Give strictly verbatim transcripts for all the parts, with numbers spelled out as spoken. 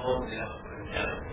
hold the output together.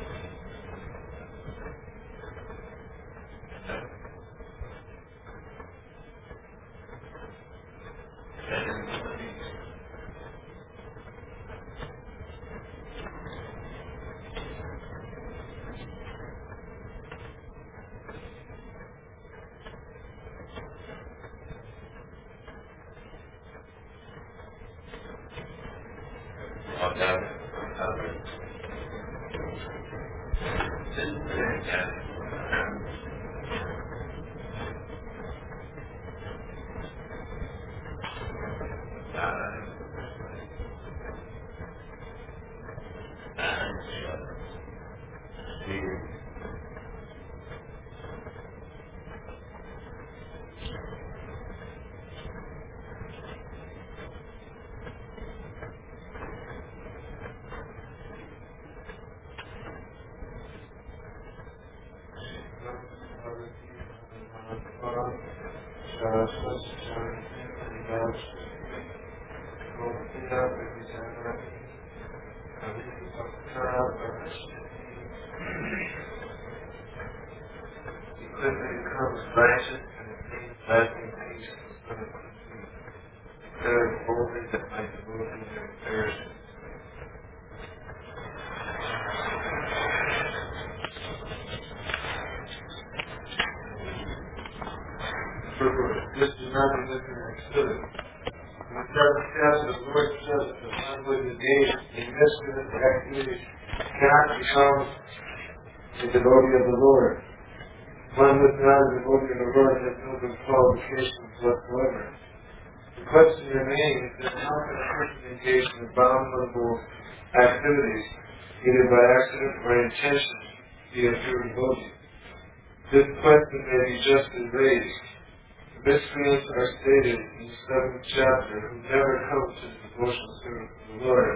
This is not a misunderstood. The seventh step, the Lord says that one who is engaged in mischievous activities cannot become a devotee of the Lord. One who is not a devotee of the Lord has no good qualifications whatsoever. The question remains that how can a person engage in abominable activities, either by accident or intention, be a pure devotee? This question may be justly raised. Miscreants are stated in the seventh chapter who never come to the devotional service of the Lord,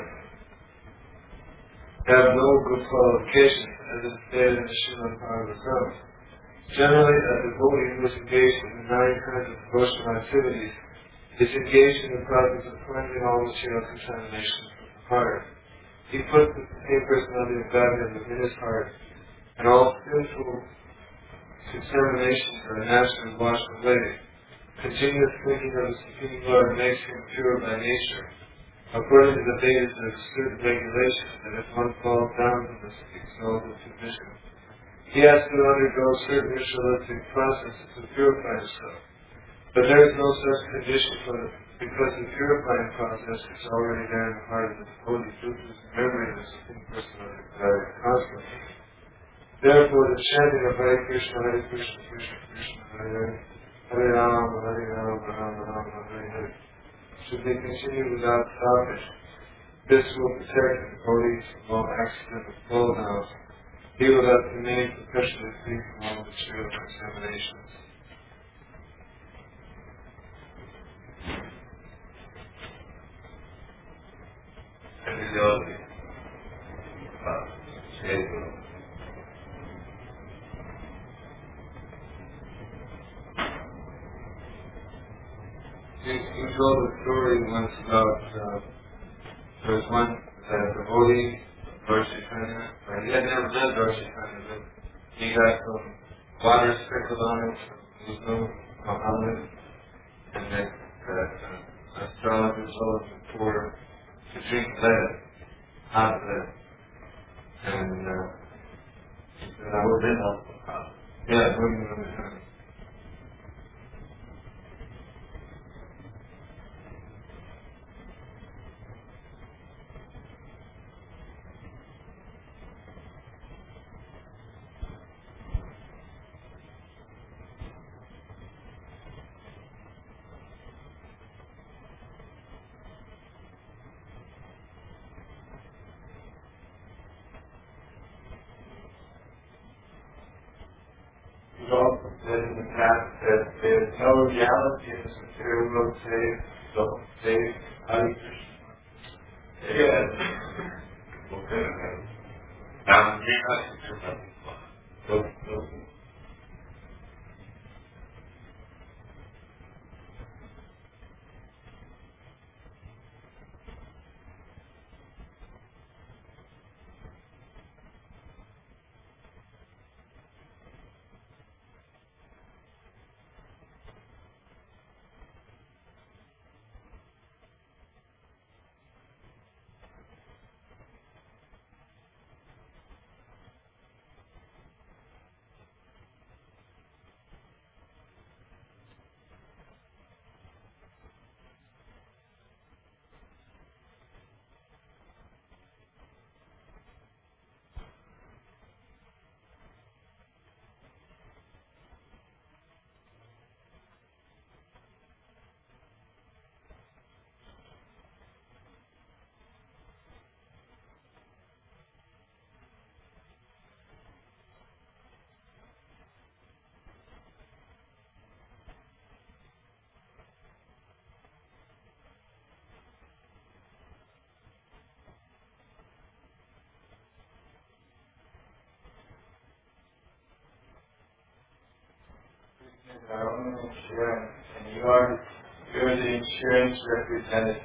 have no good qualifications, as is stated in the Srimad Bhagavatam. Generally, a devotee who is engaged in the nine kinds of devotional activities is engaged in the process of cleansing all material contaminations from the heart. He puts the same personality of Godhead within his heart, and all sinful contaminations are naturally washed away. Continuous thinking of the Supreme Lord makes him pure by nature. According to the Vedas, there is certain regulation that if one falls down from this exalted position, he has to undergo certain ritualistic processes to purify himself. But there is no such condition for it, because the purifying process is already there in the heart of the devotee through his memory of the Supreme Personality of Godhead constantly. Therefore, the chanting of Hare Krishna, Hare Krishna, Krishna Krishna, Hare Hare, Hare Rama, Hare Rama, Rama Rama, Hare Hare should be continued without stoppage. This will protect the devotee from all accidental fall-downs. He will have remained perpetually free from all material contaminations. Yogi, He, he told a story once about, uh, there was one uh, devotee, Varshikhanya, or he had never met Varshikhanya, but he got some water sprinkled on him from Vishnu, Muhammad, and that, that uh, astrologer told him for to drink lead, hot lead. And uh, he said, I would have helpful. Yeah, it wouldn't have been. Also said in the past that there is no reality in this material world save, so save Hare Krishna. Yes. Okay. Now, you have to do something. No, no. insurance, and you are you're the insurance representative.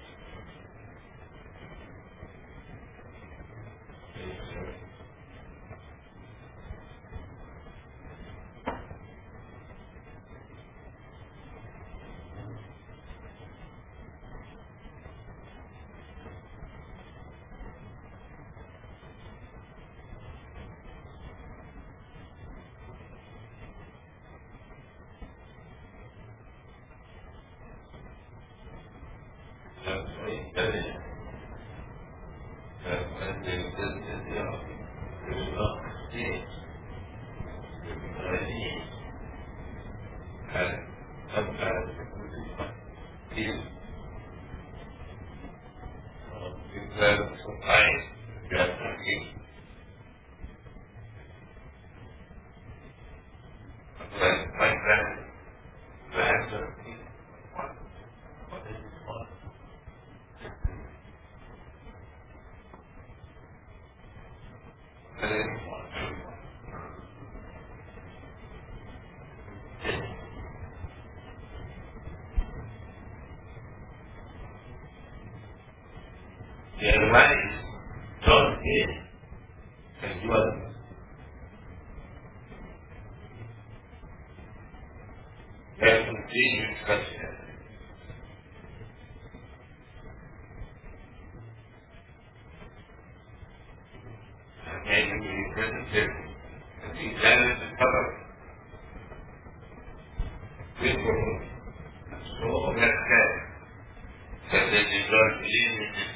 Their lives don't end as well. They continue such as and maybe we represented and the challenge to cover people so that that they deserve to live in this.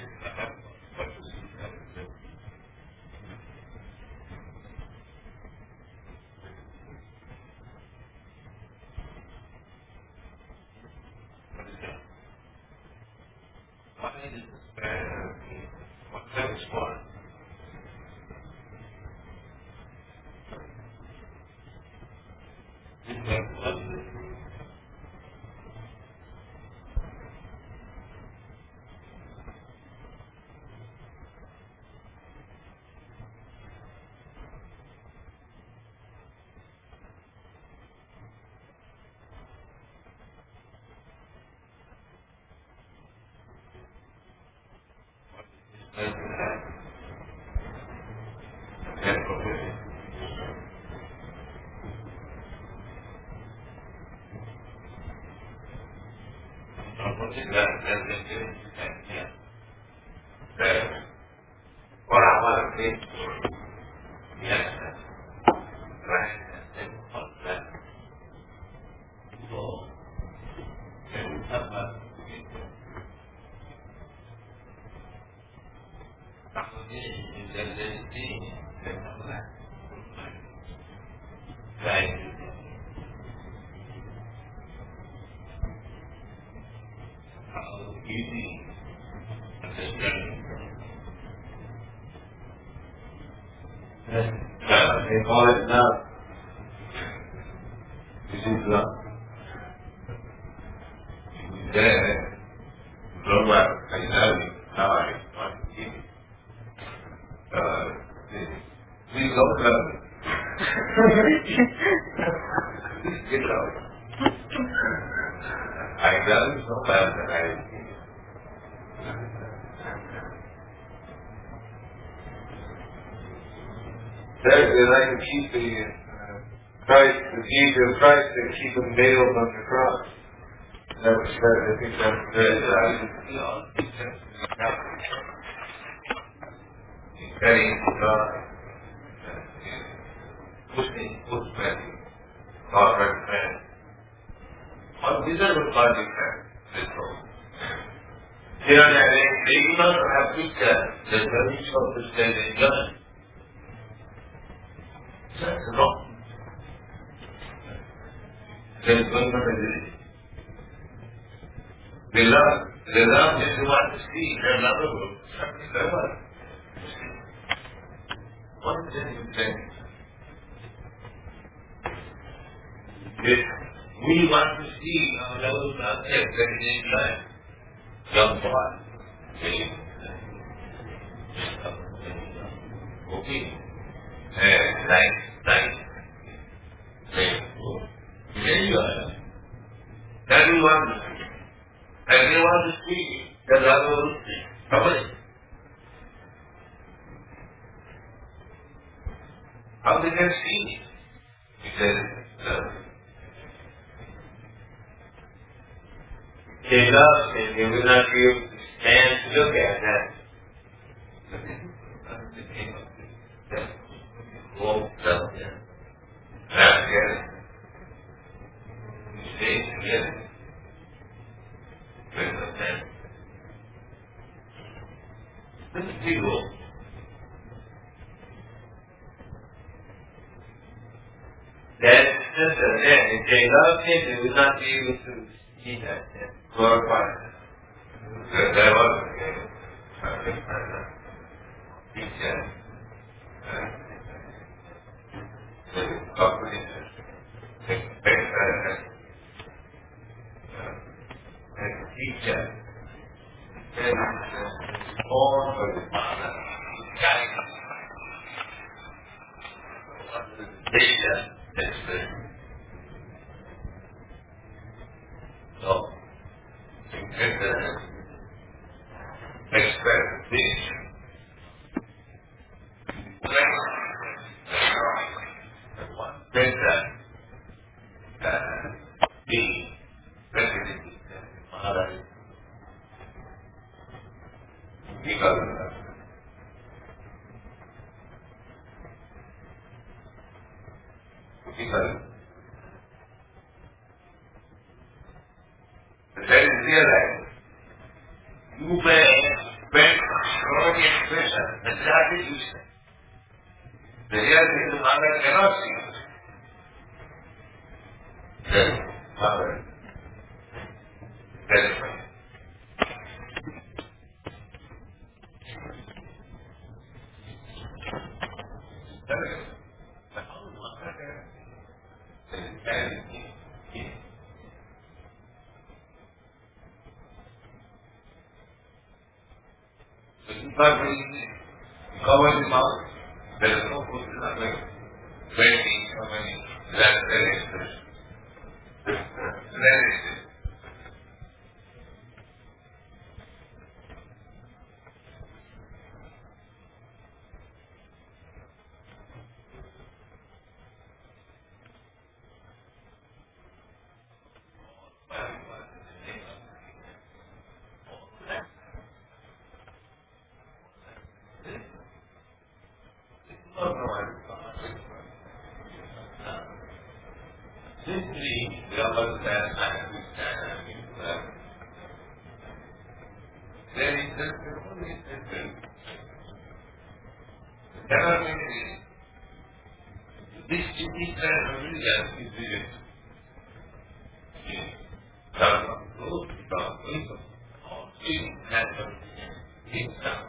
They call it love. This is love. There, blow up, I love you, how I want you. Uh, please don't love me. Get love. I love you so bad that I They like to keep the uh, Christ, the deeds of Christ, they keep them nailed on the cross. That was said, I think that's good. Very God. Pushing, push back. God and man. What wizard was God in that? This whole. They are they do not have picture. The service of the state is done. That's wrong. There is one more disease. They love, they love what you want to see. They love the world. Something they want to see. What is it you think? If we want to see our levels are set that in life, young boy, okay. Uh, nice, nice. Very good. There you are. Everyone will see. Everyone will see. The Lord will see. Somebody. How they can see? He says, uh, they love him, they will not be able to stand to look at that. Won't tell them. Not yet. You stay together. With the man. This is people. That just a man. If they love him, they will not be able to see that and glorify him. Because that was the case. He said, teacher, born for the Father, data expert. So, expert vision. Data the representative Maharaj because of that. Because that is realized. You may spend strong expression, exactly you say. The reality is Maharaj cannot see it. Then, Maharaj. That is right. That is right. But how is Maharaj there? That is very easy. So it's not very easy. You cover the mouth. There is no food, not like waiting so many. That's very expensive. Very easy. Simply, we understand and we stand. There is just only simple. There are many. This is the religion is it. Dharma, growth, Dharma, all things happen in Dharma.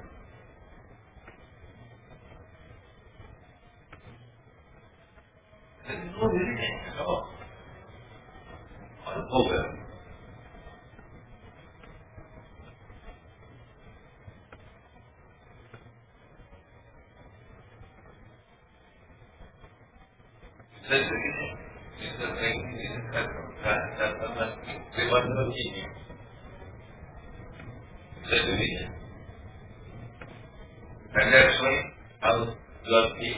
There is no religion at all. Over. It's a religion. It's a thing. It's a that that's a must. They want to continue. It's a religion. And that's why how God is.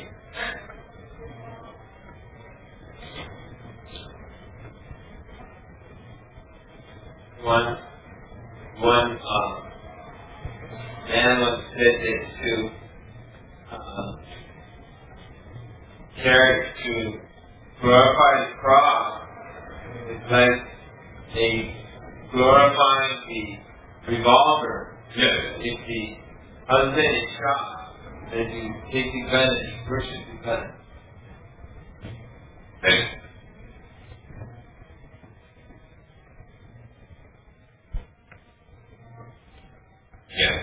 One, one uh, man was visited to uh, carry to glorify the cross. It's like a glorifying the revolver. Yes. If the husband is shot, then you take the gun and you worship the gun. Thanks. Yes.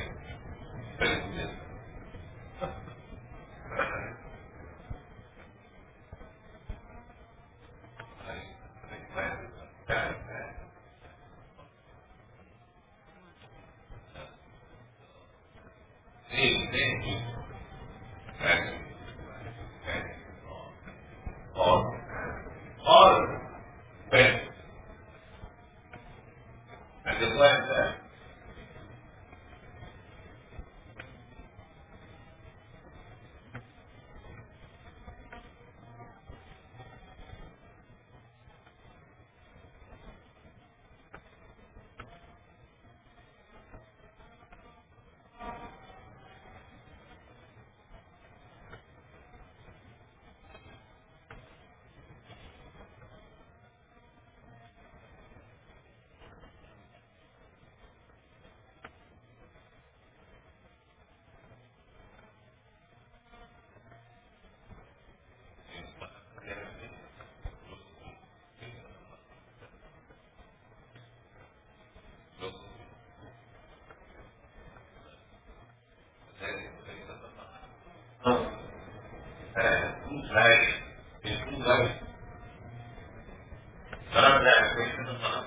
like, it's like, not that, it's not,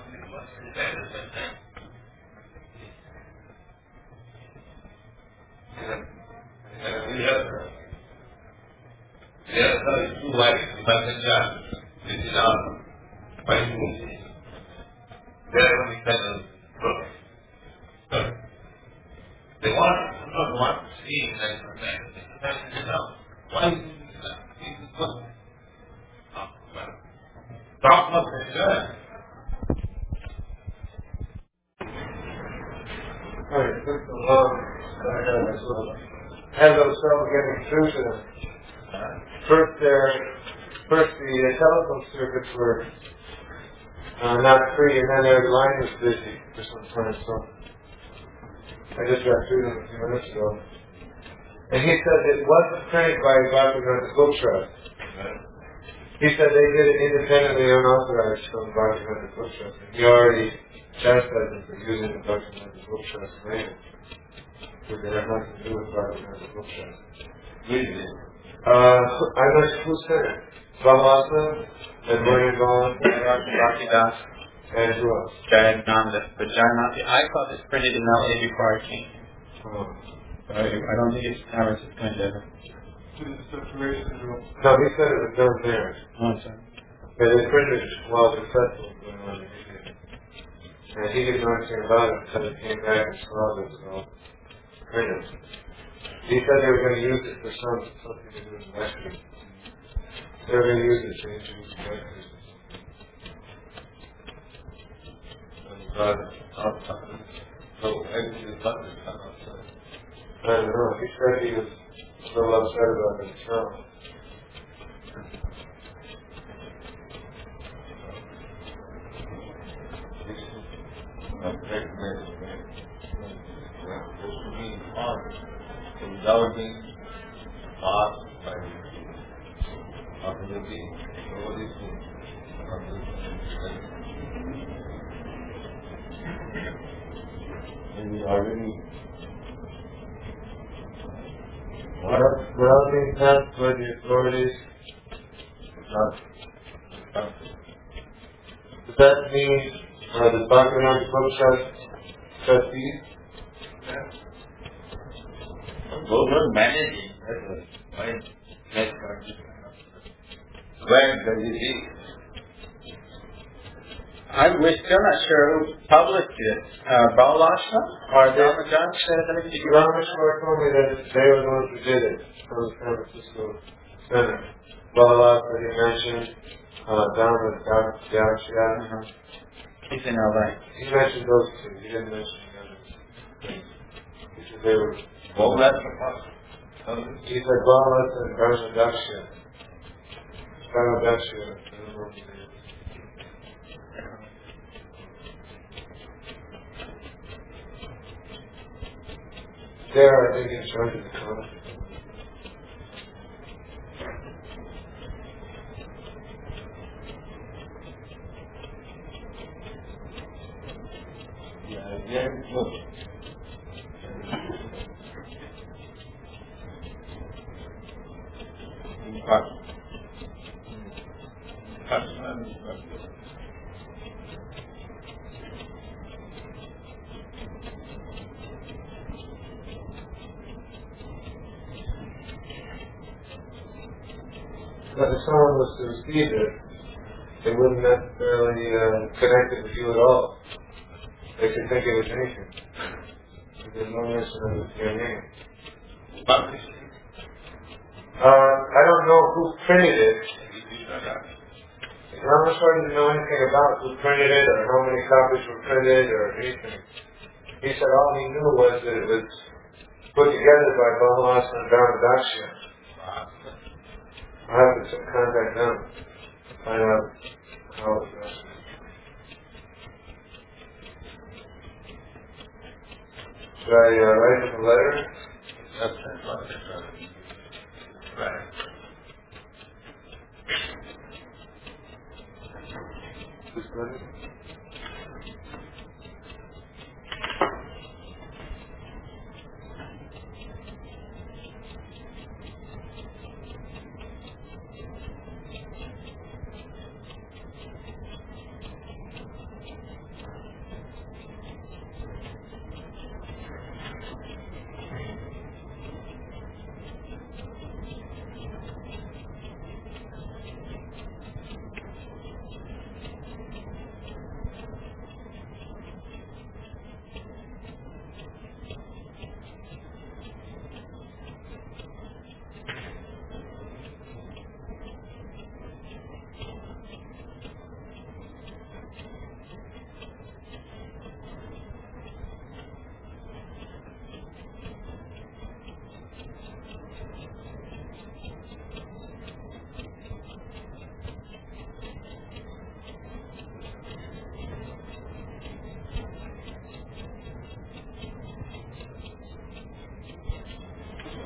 yeah, so it's too white, but the job, this is our white movie. They're only kind of broken. They want, not want to see that sometimes, you know, why is that? This is what? Oh, well, talk about the good. Alright, took so long. I had this little, had those trouble getting through to them. First, their, first the uh, telephone circuits were uh, not free, and then their line was busy for some time, so I just got through them a few minutes ago. And he said it wasn't printed by Bhaktivinoda Book Trust. He said they did it independently unauthorized from Bhaktivinoda Book Trust. And he already chastised them for using the Bhaktivinoda Book Trust label. Because they have nothing to do with Bhaktivinoda Book Trust. Really? Uh, I'm not sure who said it. Bahalasa, and Morning Bhavan, Rocky Das, and who else? Jayananda. But Jayananda, I thought it's printed in L A before I came. Oh. But I, I don't think it's ours, it's kind of. No, he said it was done there. Oh, sorry. Yeah, they printed it while the festival was going on. And he didn't know anything about it until he came back and saw it was all printed. He said they were going to use it for some, something to do with lectures. They were going to use it to introduce lectures. But outside, so everything is not outside. I don't know. He said he was a little upset about it himself. Without being asked by authority, nobody is and we already Without being passed by the authorities, not does that mean uh, the Bhaktivinoda Book Trust trustees? those are managing. That's a fine. That's correct. When the disease. I'm, we're still not sure who published it. Uh, Balalashma or Dharmajan said anything? Did you Rameshwar told me that they were the ones who did it from the San Francisco Center. Balalasa, that he mentioned, uh, Dharma, Daksha. Uh-huh. He's in L A. He mentioned those two. He didn't mention the others. He said they were. What was that for? He said Balalasa and Dharma Daksha. Dharma Daksha. I don't know what it is. They are, I think, in charge of the conference. Yeah, yeah, look. In fact, that's not But if someone was to receive it, they wouldn't necessarily uh, connect it with you at all. They could think it was anything. There's no mention of your name. but Uh, I don't know who printed it. I'm not sure to know anything about who printed it or how many copies were printed or anything. He said all he knew was that it was put together by Bahalasa and Dharma Daksha. I'll have to contact them to find out how it was. Should I uh, write him a letter? that's right. Right. This letter?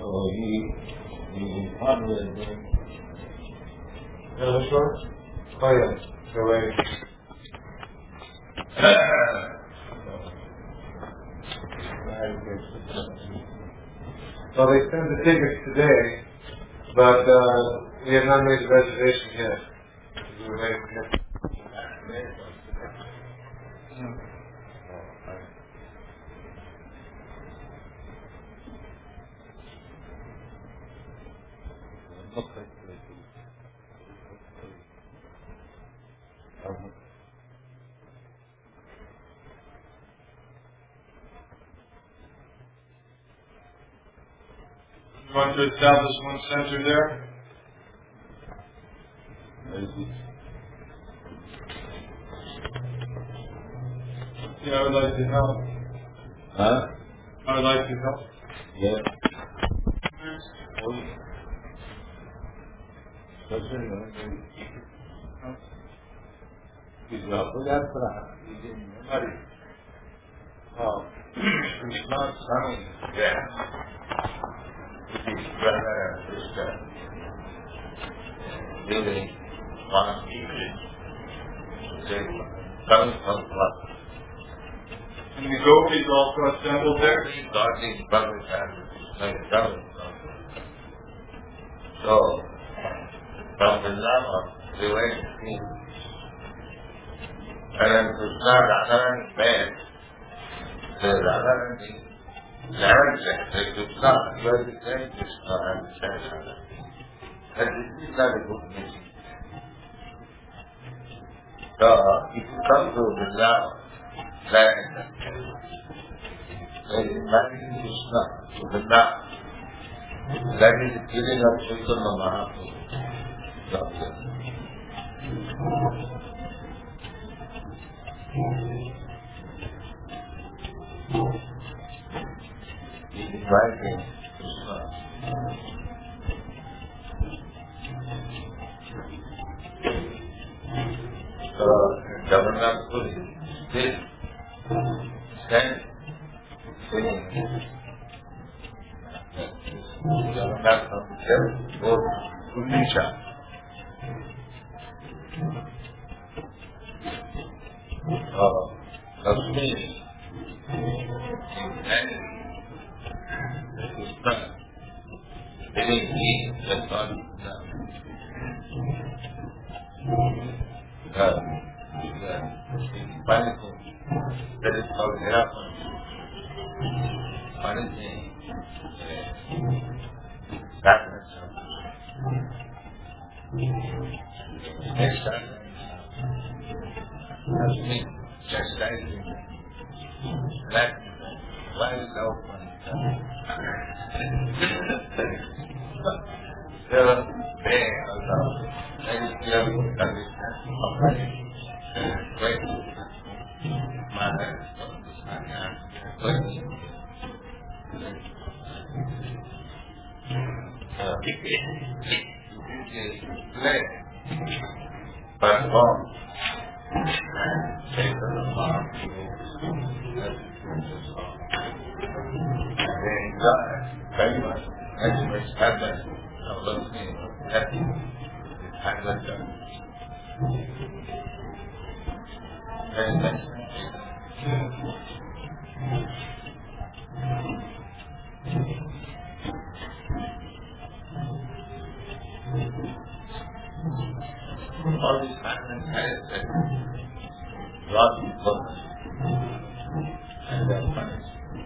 So he, he fought with him. Yeah, this one? Oh yeah, so wait. Well, they sent the tickets today, but uh, we have not made the reservation yet. We were waiting for it. You want to establish one center there? Yeah, I would like to help. Huh? I would like to help. Yeah. Oh, he's not coming. Yeah. His brother and sister living one evening. They come from what? And the gopis also assembled there? God is brothers and sisters coming from. So, from the Lama, they went to see. And then Krishna, Radharani met. The Radharani never said, they Krishna, you are the same Krishna and the same Radharani. And this is not a good meeting. So, if you come to Vrindavan, land, there is marrying Krishna to Vrindavan. That is the killing of Chaitanya Mahaprabhu. He is inviting Krishna. So, Jagannath Puri, this stand singing. Jagannath from the church goes to Nisha. Uh, Lakshmi is angry. This is not living being that God is not. Uh, yeah, funny thing. That is called harassment. Funny thing. Darkness. Next time, Lakshmi chastising that why is thou funny? Seven day Allah. That is clear condition of life. Great. Mother is from this area. Great. Play. Perform. And take the farm. They enjoy very much. Very much happen. Now look me happy. And let them. Very nice. All these happenings has that God is purpose. And that punished.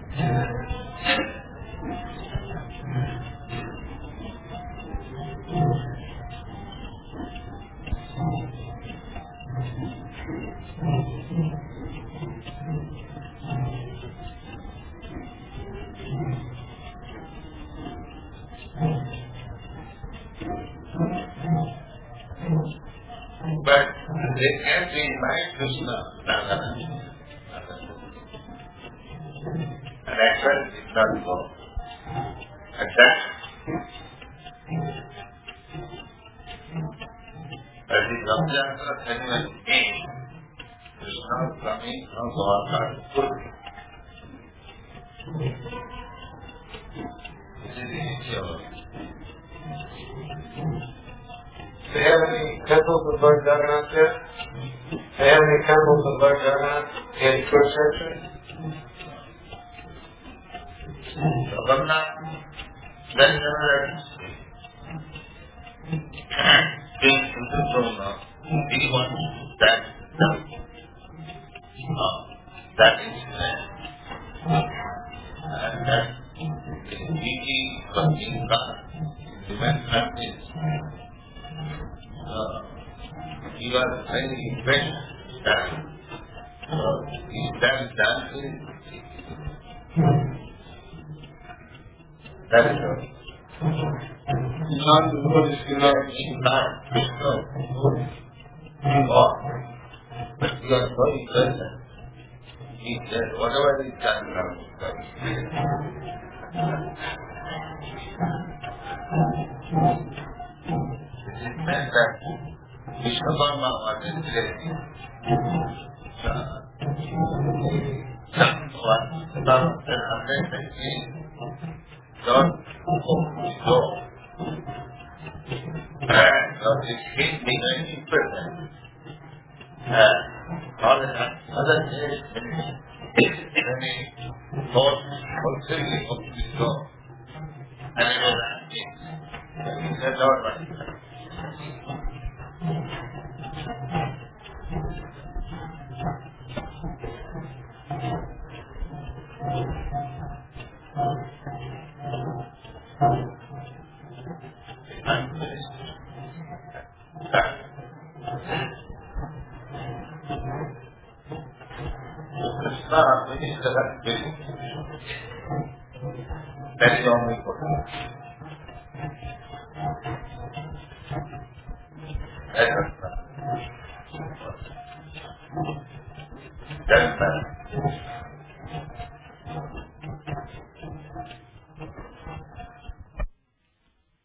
But they can't be my Krishna, Radharani. And action is not go. Attack. As the Ramjana segment came, Krishna coming from Dwarka to Puri. This is the they have any temples of Lord Jagannath there? They have any temples of Lord Jagannath in Kurukshetra? Jagannath, then another thing in the throne of the one that uh, that is there. And that is beauty from Inca, divine practice. Uh, you are very impressed that uh, he stands dancing. That is all. Not what is not not Krishna. But you are very present. He said, whatever is done now, that is clear. It is meant that Vishwakarma was interesting. Some was about the hundred and three. Lord, oh, Lord. Lord is his divinity present. All the other days, many thoughts fulfilling of this law. And it was asking, he said, Lord, what is that? I'm finished. Krishna, when he said that, that is only for him. That is not. That is not.